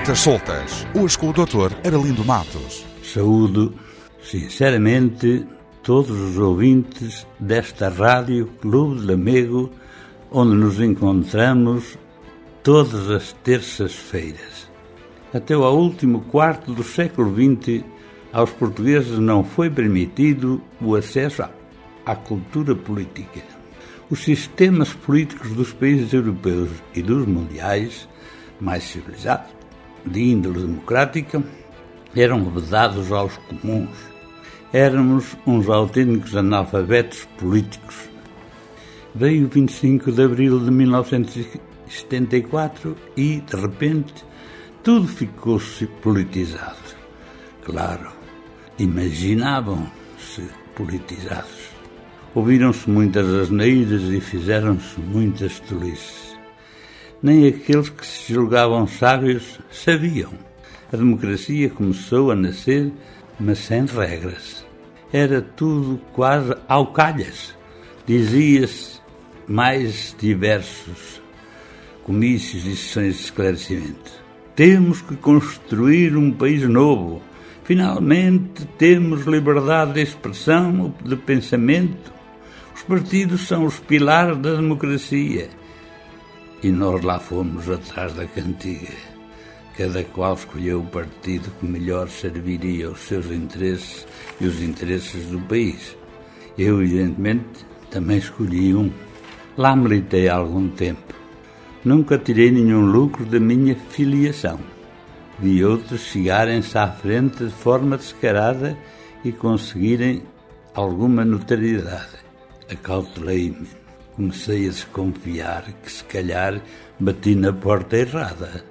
Notas Soltas, hoje com o Dr. Arlindo Matos. Saúdo, sinceramente, todos os ouvintes desta Rádio Clube de Lamego, onde nos encontramos todas as terças-feiras. Até ao último quarto do século XX, aos portugueses não foi permitido o acesso à cultura política. Os sistemas políticos dos países europeus e dos mundiais mais civilizados, de índole democrática, eram vedados aos comuns. Éramos uns autênticos analfabetos políticos. Veio o 25 de abril de 1974 e, de repente, tudo ficou-se politizado. Claro, imaginavam-se politizados. Ouviram-se muitas asneiras e fizeram-se muitas tolices. Nem aqueles que se julgavam sábios sabiam. A democracia começou a nascer, mas sem regras. Era tudo quase ao calhas. Dizia-se mais diversos comícios e sessões de esclarecimento. Temos que construir um país novo. Finalmente temos liberdade de expressão, de pensamento. Os partidos são os pilares da democracia. E nós lá fomos atrás da cantiga. Cada qual escolheu o partido que melhor serviria os seus interesses e os interesses do país. Eu, evidentemente, também escolhi um. Lá militei há algum tempo. Nunca tirei nenhum lucro da minha filiação. Vi outros chegarem-se à frente de forma descarada e conseguirem alguma notoriedade. Acautelei-me. Comecei a desconfiar que, se calhar, bati na porta errada.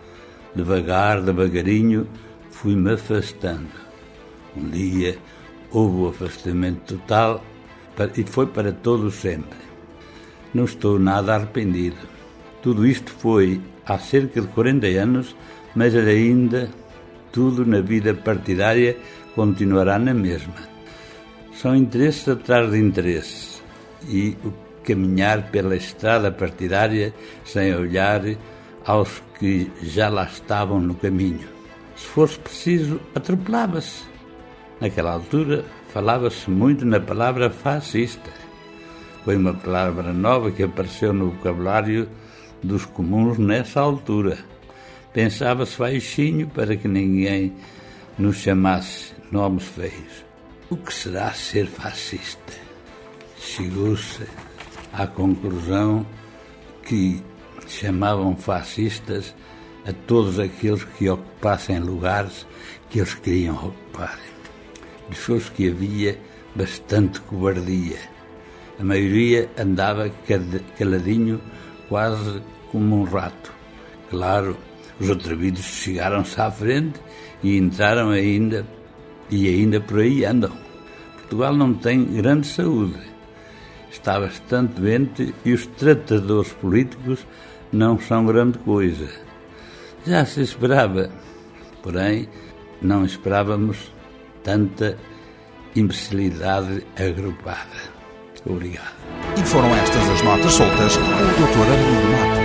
Devagarinho, fui-me afastando. Um dia houve o afastamento total e foi para todo sempre. Não estou nada arrependido. Tudo isto foi há cerca de 40 anos, mas ainda tudo na vida partidária continuará na mesma. São interesses atrás de interesses e o caminhar pela estrada partidária sem olhar aos que já lá estavam no caminho. Se fosse preciso, atropelava-se. Naquela altura, falava-se muito na palavra fascista. Foi uma palavra nova que apareceu no vocabulário dos comuns nessa altura. Pensava-se baixinho para que ninguém nos chamasse nomes feios. O que será ser fascista? Chegou-se à conclusão que chamavam fascistas a todos aqueles que ocupassem lugares que eles queriam ocupar. Diz-se que havia bastante cobardia. A maioria andava caladinho, quase como um rato. Claro, os atrevidos chegaram-se à frente e entraram ainda por aí andam. Portugal não tem grande saúde. Está bastante doente e os tratadores políticos não são grande coisa. Já se esperava, porém não esperávamos tanta imbecilidade agrupada. Obrigado. E foram estas as notas soltas com o Dr. Arlindo Matos.